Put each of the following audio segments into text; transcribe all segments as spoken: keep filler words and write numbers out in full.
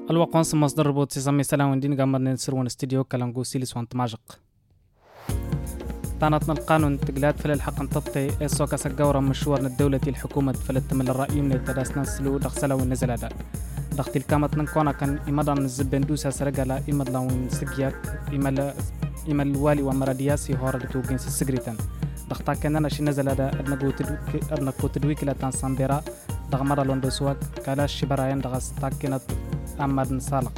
الوقت مصدر ربوت سيسمي سلام وندين قمر ننسرون استديو كلامقو سيلس وانت ماجق طانتنا القانون تقلات فل الحق نططي السوكا سقورا مشوار الدولة الحكومة فلتمل الرأي من التداس نسلو دخسلا والنزل هذا دخت الكامت نكونا كان إمدان الزبندوسا سرقلا إمد لون سقياك إمال إمال الوالي ومرادياسي هوردتو جنس السجريتان دختا كاننا شي نزل هذا أدنا كوتدويك لا تنصنبرا دغمر لوندسواك كالاش شبرايان دغس تاكينت أمد نصالق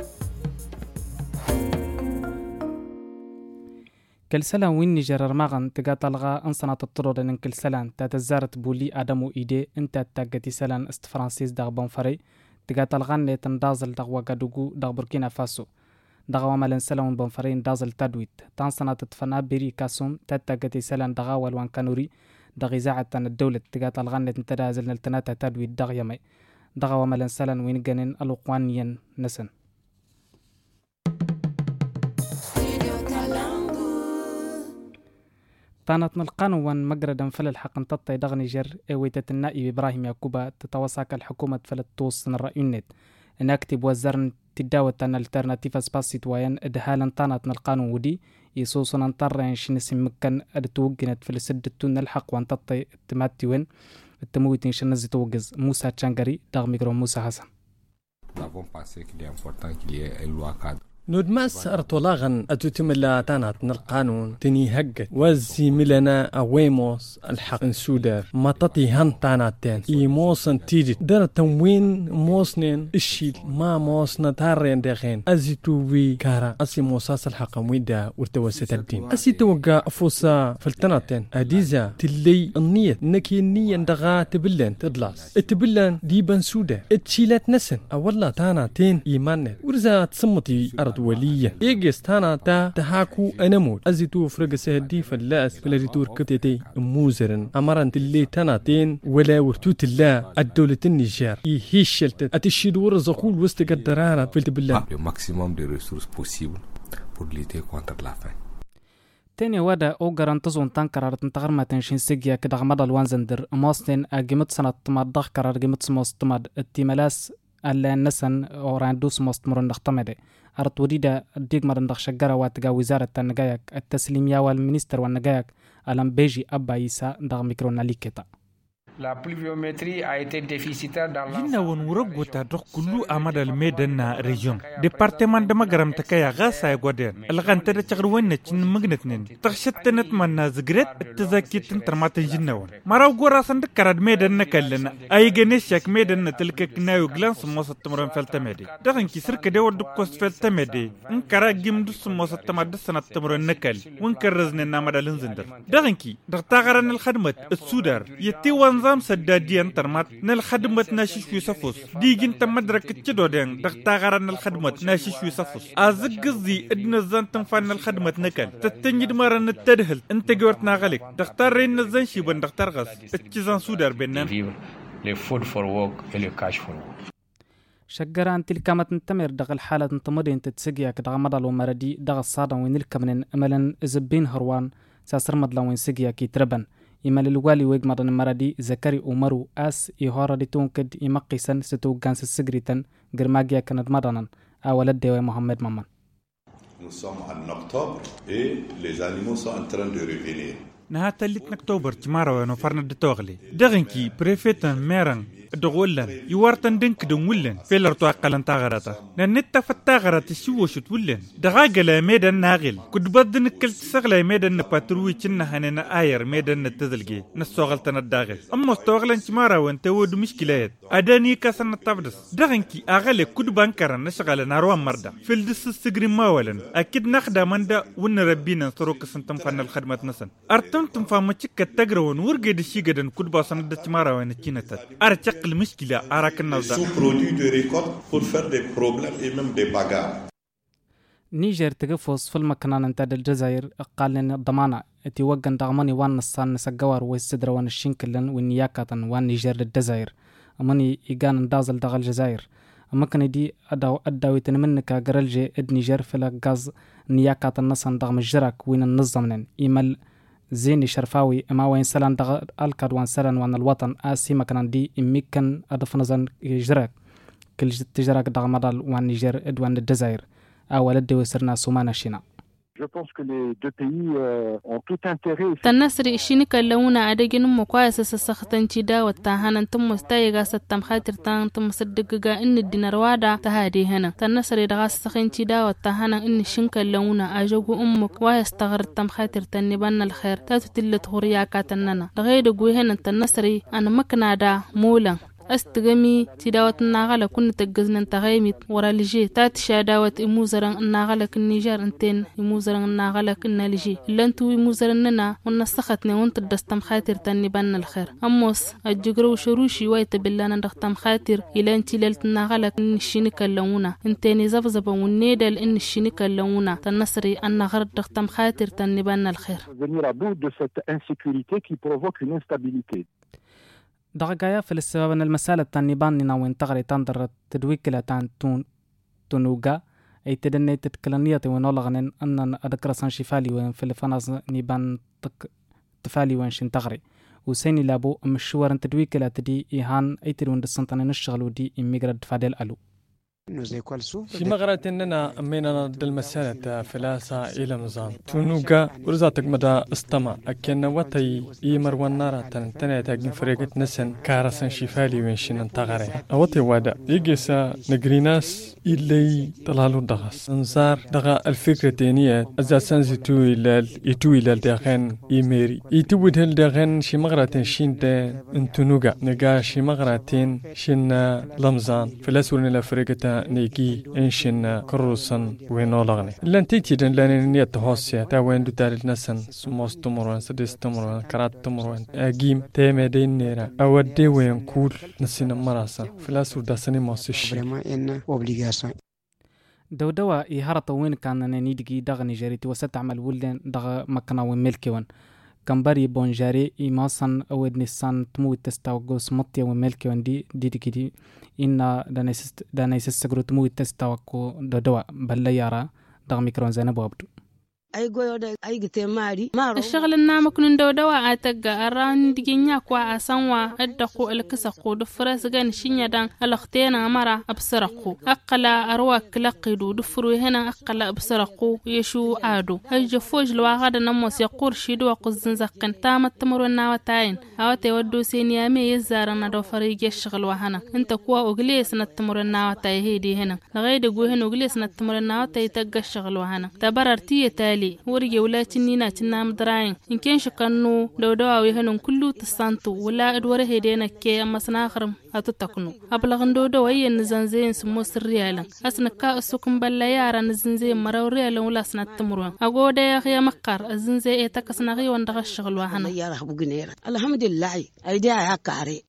كل سلام وين نجرر ماغن تقاتلغا انصنا تطرور ان كل سلام تتزارت بولي ادمو ايدي انت تاقتي سلام است فرانسيس دغ بونفري تقاتلغان ني تندازل دغ وغادوغو دغ بوركينا فاسو دغ ومالن سلام بونفري ندازل تدويت تانصنا تتفنا بري كاسوم تاقتي سلام دغ والوان كانوري دغ اذاعه الدوله تقاتلغان ني تندازل نلتناتا تدويت دغ يمي دغ ومالن سلام وين جنن الوقوانيا نسن طانتنا القانون مقردا فل الحق نططي دغ نيجر اويتة النائب ابراهيم يعقوبة تتوساك الحكومة فل توصن الرأي النت نكتب وزارن تداوة ان الالترناتيف سباس سيتوايان ادهالا طانتنا القانون ودي يسوسنا نطرين شنسي مكان ادتوقنت فل سدتون الحق وانططي التماتيوين التمويتين شنزي توقز موسى تشانغري دغ ميكرو موسى حسن. نودماس أرطلاغن أتتملا تانات القانون تني هجت وزي ملنا أويموس الحق نسودر ما تطي هن تانات تان إيموسن تيجي در تموين موسنين الشيل ما موسنا تارين دخين أزيتوي كارا أسي موساس الحق مويدا ورتوسط الدين أسي توقع فوسا فلتانات تان أديزا تلي النية نكي النية دغا تبلن تدلاس اتبلن ديبن سودر اتشيلات نسن أولا تانات تين إيمان ورزا تسمتي أرض وليا إيجست هانا تا تهاكو أنمود أزيتو فرق سهدي فلاس فلريتور كتتي موزرن أمران تلي تاناتين ولا ورتوت الله الدولة النيجر يهيشلت أتشيدور زقول وستقدرانا فلتبلا le maximum de ressources possibles pour lutter contre la faim. تاني وادا او غرانتزون تان قرارت نتغر ما تنشين سيجيا كدغ مدى الوانزندر ماستين اجمت سنة تماد دغ قرار جمت سموس تماد التيمالاس ألا نسن اوراندوس مستمرن نختمده أرت وديدا ديك مرندخ شجرة واتجا وزارة النجايك التسليمية والمنستر والنجايك ألم بيجي أبا يسا دغ ميكرونا ليكتا. La pluviométrie a été déficitaire dans l'ensemble. Inna won wuragota dok kullu amada al-medan na region. Département de Magaram takaya gasa goden. Al-ghanta da tagrwanna tin magnatnin. Takhshatnat manna zgret tazakit tarmatan jinnawon. Maraw gora sandak karad medan nakallana. Ay ganeshak medan tilka knayo glans mosat tamran faltamedi. Dagan kisir kade wad kost faltamedi. In kara gimdu mosat tamad sanat tamran nakal. Won karrazna namada linzindar. Dagan ki dagtagaran al-khadmat as-sudar yati wanza نظام سداديان ترمات نالخدمة ناشي شوي صفوس ديجين تمدرك تشدودين دغتاغران الخدمة ناشي شوي صفوس ازقزي ادنا زان تنفان الخدمة نكال تتنجد مرن التدهل انت جورتنا غلق دغتارين الزان شيبان دغتارغس اتشزان سودار بيننا le food for work et le cash for work. شجران تلك ما تنتمر دغ الحالة انتمدين تتسقيا كدغ مدل ومردي دغ الصادة وين الكمنين املا زبين هروان ساسر مدلا وين سقيا كي تربن إما للوالي ويجمرن مردي زكري أمرو أس يهارد تونكد يمقيسن ستو جانس السجريتن جرماجيا كند مرنا أولد دوا محمد مامان. Nous sommes en octobre et les animaux sont en train de revenir. نهات اللي أكتوبر تمارا ونفرنا الدتوغلي دغنكي بريفيتن ميران دغولن يوارتن دنك دمولن فيلر توقلن تاغراتا ننتا فتاغرات شوشت ولن دغاغلا ميدن ناغل كد بدن كل تسغلا ميدن باتروي تشنا هننا اير ميدن تزلجي نسوغلتن الداغل اما استوغلن تمارا وانت ود مشكلات اداني كسن تبدس دغنكي اغلي كد بانكر نشغل ناروان مردا فيلدس السجري ماولن اكيد نخدا مندا ون ربينا سروك سنتم فن الخدمه نسن ارتمتم فامتشك تغرون ورغد شيغدن كد باسن دتمارا وين تشينتا ارتق المشكلة أراكنا sous-produits de récolte pour faire des problèmes et même des bagarres. نيجر تقفص في المكان انتاد الجزائر قال لنا الضمانة اتوقن دغماني وان نصان نسقوار ويستدر وان الشنكلن والنياكة وان نيجر للجزائر اماني ايقان اندازل دغ الجزائر اما كان دي اداو اداويتن منك قرلجي اد نيجر في الغاز نياكة النصان دغم الجرك وين النظمنن ايمال زيني شرفاوي اما وين سلان دغ الكاد وان سلان وان الوطن اسي مكان دي اميكن ادفنزن جرك كل تجرك دغمدال وان نيجر ادوان الجزائر أول دي وسرنا سومانا شينا. Je pense que les deux pays euh, ont tout intérêt. تنصري شيني كلونا عدجن مقايسة سسختن تيدا وتاهنا تم مستيقا ستم خاطر تان تم صدقا إن الدينار وادا تهادي هنا تنصري دغاس سخين تيدا وتاهنا إن شين كلونا أجوجو أمك ويستغر تم خاطر تنبان الخير تاتو تلت هوريا كاتننا دغير دغوي هنا تنصري أنا مكنا دا مولا استغمي تداوت الناغلا كن تجزنا تغيمت ورا لجي تات شاداوت إموزرن الناغلا كنيجر انتين إموزرن الناغلا كنا لجي لانتو إموزرننا ونسختني وانت دستم خاطر تنبان الخير أموس الجغرو شروشي وايت بلانا دختم خاطر إلى انتي ليلت الناغلا كن الشينيكا اللونا انتيني زبزبا ونيدل إن الشينيكا اللونا تنصري أن غرد دختم خاطر تنبان الخير. Venir à bout de cette insécurité qui provoque une instabilité. دغايا في السبب أن المسألة تانيبان ناوين تغري تندر تدويكلا تان تون تونوغا أي تدني تتكلنية ونولغن أن أذكر سانشيفالي وين في الفناز نيبان تك تفالي وين شن تغري وسيني لابو مشوار تدويكلا تدي إيهان أي تدون دسنتان نشغلو دي إميغراد فادل ألو. في مغرات إننا أمينا ضد المسألة فلاسة إلى نظام تونوغا ورزاتك مدى استمع أكينا وطي إيمر والنارة تنتنى تاقين فريقة نسن كارسان شفالي وينشين انتغاري أوطي وادا يجيسا نقريناس إلي طلالو دغس انزار دغا الفكرة تانية أزاسان زيتو إلال إتو إلال داغين إيميري إتو إلال داغين شي مغراتين شين دا انتونوغا نقا شي مغراتين شين لمزان فلاسورين الفريقة نيجي إنشنا كروسن وينولغني لان تيجي لان نيت هوسيا تا وين دو تاريخ نسن سموس تمرون سدس تمرون كرات تمرون أجيم تيم دين نيرا أودي وين كول نسينا مراسا فلاسو داسني موسيش دو دوا إيهارة وين كان نيدجي دغ نيجريتي وستعمل ولدن دغ مكنا وملكيون كمبري بونجاري إيماسن أود نسان تموت تستوغوس مطيا وملكيون دي دي دي دي إن دانيس دانيس سجرو تموت تستوغو دو دوا بلا يارا دغ ميكرون زينب وابدو أي جويدا أي جتماري الشغل النام كن دو دوا أتجا أران دجينيا كوا أسانوا الدقو الكسقو دفرس جن شينيا دان الأختين مرة أبصرقو أقلا أرواك لقيدو دفرو هنا أقلا أبصرقو يشو عادو هجفوج الواحد نموس يقور شيدو قزن زقن تامت تمر الناوتين أو تودو سينيامي يزارنا دو فريق الشغل وهنا أنت كوا أغليس نتمر الناوتين هيدي هنا لغاية جوهن أغليس نتمر الناوتين تجا الشغل وهنا تبررتي تالي ورجع ولا تنينا تنام دراين إن كان شكانو لو دوا ويهنون كله تسانتو ولا أدوره هدينا كي أما سناخرم أتتقنو أبلغن دو دوا يه نزنزين سمو سريالا أسنا كا أسوكم بلا يارا نزنزين مرا وريالا ولا سنة تمروان أقول دا يا خيا مقار الزنزين يتكسنا غي واندغ الشغل وحنا يا رح بقنير الحمد لله أيديها هكاري.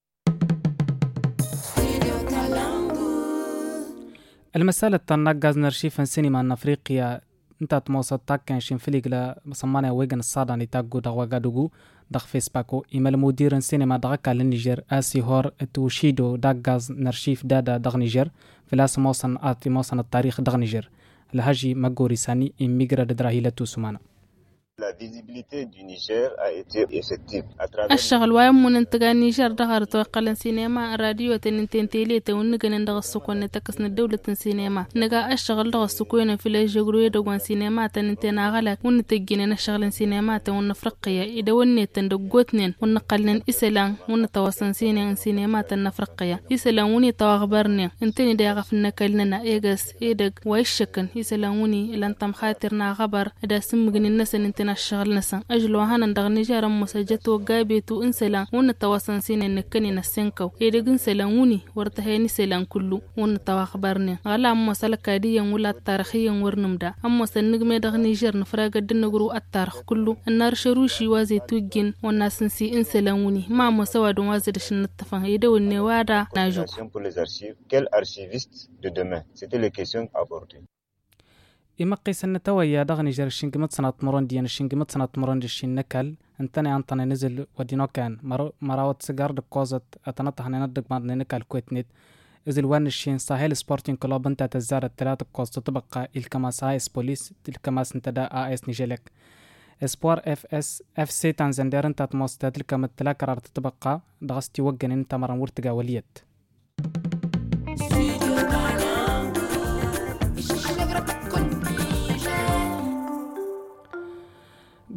المسألة تنقز نرشيفا سينما أفريقيا انت تموصد تاكن شين فيليغلا مصمانة ويغن الصاداني تاقو دغوا قادوغو دغ فيسباكو إما المدير سينما دغاكا لنيجر آسي هور توشيدو داقاز نرشيف دادا دغ نيجر فلاس موصن آتي موصن التاريخ دغ نيجر الهاجي مقوري ساني إميغرا دراهيلة سومانا. La visibilité du Niger a été effective à travers الشغل ويم من انتقال نيجر دغار توقع سينما راديو تنتين تيليت ونقن ندغ السكون نتكسن الدولة سينما نقا الشغل دغ السكون في الجغروية دغوان سينما تنتين اغلق ونتجين نشغل سينما ونفرقية إذا ونيت ندقوتنين ونقلن إسلام ونتواصل سينما سينما تنفرقية إسلام وني تواغبرني انتني داغ في النكلنا إيغس إيدق ويشكن إسلام وني إلا انتم خاطرنا غبر إذا سمغن الناس انتنا الشغل نسان أجلو هانا ندغ نيجارا مساجتو غابيتو انسلان ونتواصل سينما نكني نسنكو إيدق انسلام وني ورتهيني سيلان كلو ونتواغبرني غالا أمو سلكاديا ولا التاريخيا ورنمدا أمو سنقمي دغ نيجر نفراغ الدنقرو التاريخ كلو النار شروشي وازي توجين والناس نسي انسلانوني ما مسواد وازدش نتفان يدو النوادا ناجوك. pour les archives, quel archiviste de demain? C'était les questions abordées. إما قيسنا تويا دغ نيجر الشنقمت سنة مرنديان الشنقمت سنة مرند الشين نكال انتني انتني نزل ودينو كان مراوت سيجار دقوزت اتنطح ندق بعض نكال كويتنيت إذا الوان الشين ساهل سبورتين كلوب انت تزار الثلاثة قوس تطبق الكماس آيس بوليس الكماس انتدا آيس نيجيلك اسبوار اف اس اف سي تنزندير انت تموستات الكم التلا قرار تطبق دغستي وقن انت مرن ورتقا وليت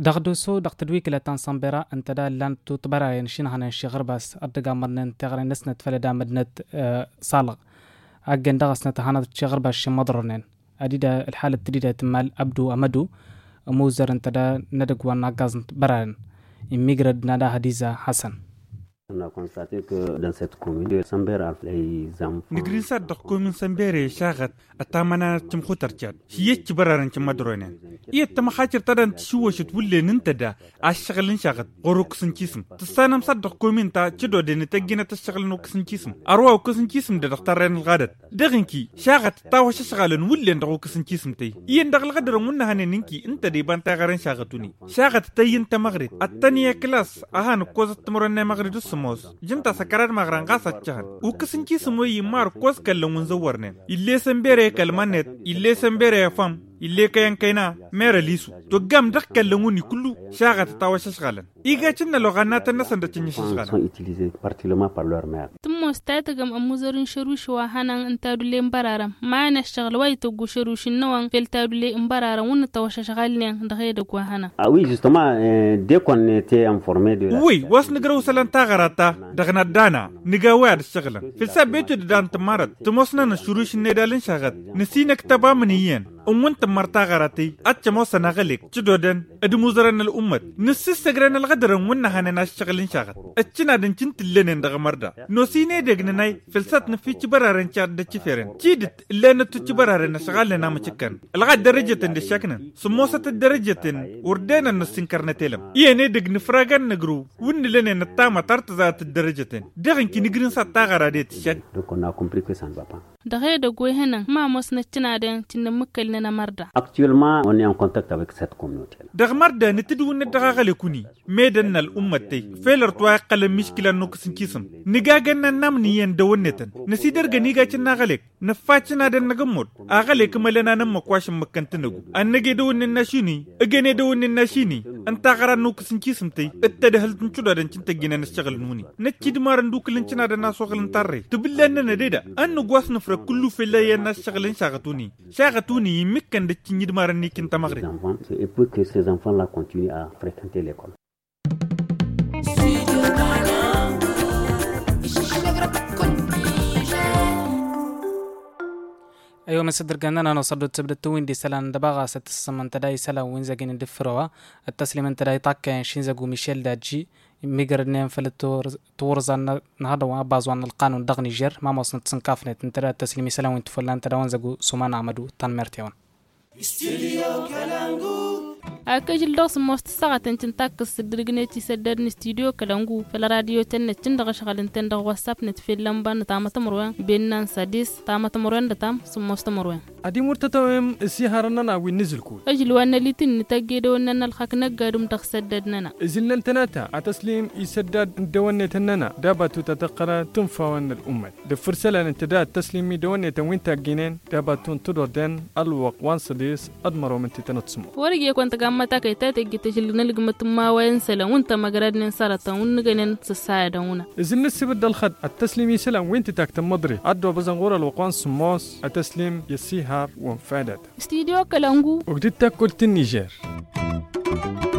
دغدوسو دغتدويك لتان صنبرا انت دا لان تبرا ينشين هنا شي غرباس ادغا مرنن تغري نسنت فلدا مدنت أه صالغ اجن دغسنت هنا شي غرباس شي مضرنن اديدا الحاله تديدا تمال ابدو امدو موزر انت دا ندق وانا غازن بران immigrant nada hadiza Hassan. On a constaté que dans cette commune de Sambera les enfants نجريسات دقوم سمبيري شاغت أتامنا تمخوتر جاد هي كبرارن كمدرونين إيه تما خاطر تدان تشوش تولي ننتدا عالشغلين شاغت غروك سنكيسم تستانم صد دقومين تا تشدو دين تجينا تشغل نوك سنكيسم أروا وكسنكيسم دا دختارين الغادت دغنكي شاغت تاوش شغالن ولي ندغوك سنكيسم تي إيه ندغل غدر منها ننكي انت دي بان تاغرين شاغتوني شاغت تاين تمغرد التانية كلاس أهان كوزت تمرن مغرد السموس جنتا سكرار مغران غاسة جهن وكسنكيسم وي مار كوز كلم ونزورنين إلي سمبيري كلمانت إلي سمبيري فام إلي كيان كينا مير ليسو تو قام دق كلموني كله شاغت تاوش شغالا إيغا چنا لغانات الناس اندى چنش شغالا تمو استاتقم أموزرين شروش وحانا انتادو لي مبارارا معنا الشغل وايتوغو شروش النوان فلتادو لي مبارارا ون تاوش شغالين دغيدك وحانا Oui, justement, euh, dès qu'on était informé de la... Oui, was نقرأو سلان تاغراتا دغنا دانا نقاواد الشغلا في السابيتو دان تمارد تموسنا نشروش الندالين شغل نسينا كتابا منيين ومنت مرتا غراتي اتشموسا نغلق جدودن ادموزرن الأمة نسيستغرن الغدر ونها نشغلين شغل اتشنا دن چنت اللين دغ مردا نوسيني دغنناي فلسات نفي برارن شاد دچفرن جيدت اللين تچبرارن شغال نام چكن الغد درجه دشكن سموسه درجه وردنا نسنكرنتلم يني دغ نفراغن نغرو ون لين نتاما ترت ذات الدرجه دغن كي نغرين ستا غراديت شك on a compris que ça ne va pas. دغيد غوهنا ما مس نتنا دن تن مكلنا مردا. Actuellement, on est en contact avec cette communauté. دغ مردا نتدو ندغاغل كوني ميدن الامه تي فيلر توا قل مشكله نوكسن كيسم نغاغنا نامنيين دونتن نسيدر غنيغا تشنا غلك نفاتنا دن نغمود اغلك ملنا نم كواش مكنتنغو انغي دون الناشيني اغني دون الناشيني انت غرا نوكسن كيسم تي اتدهل تنچو دن تنتغينا نشغل نوني نتشيد مارن دوكلن تشنا دنا سوغلن تاري تبلن نديدا ان غواس نفر كله في لا نشغلن شاغتوني شاغتوني يمكن دتشيد مارن نيكن تمغري et pour que ces enfants-là continuent à fréquenter l'école. أيوة مصدر قنانا نصدو تبدأ توين دي سلان دباغا ستسمن تداي سلا وينزاقين ندفروا التسليم تداي طاقا شينزاقو ميشيل داجي ميقرنين فلتو تورزان نهضا وابازوان القانون دغني جير ما موصن تسنكافنت انتدا التسليمي سلا وين تفلان تدا وانزاقو سومان عمدو تان مرتيون أكجل دوس مستساغة تنتاكس درجنتي سدرني استوديو كلامو في الراديو تن تندغ شغل تندغ واتساب نتفيلم بان تامة مروان بيننا سادس تامة مروان دتام سموست مروان أدي مرتتوهم سيهارنا ونزل كول أجل وانا لتن نتاجد وانا الخاك نقادم تخسددنا إزلنا التناتا عتسليم يسدد دوانة تننا دابتو تتقرى تنفى وانا الأمة دفرسلا انتداد تسليمي دوانة وين تاجينين دابتو تدردن الوق وان سديس أدمرو من تتنتصمو ورقي كنت قامتا كيتات جتشل نلقمة ما وين سلا وانت مقرد ننصرتا ونقنن سساعدونا إزلنا السبد الخد التسليمي سلا وين تتاكتم مضري عدو بزنغور الوقوان سموس التسليم يسيها وانفادت استديو كلامو وقدت تاكل النيجر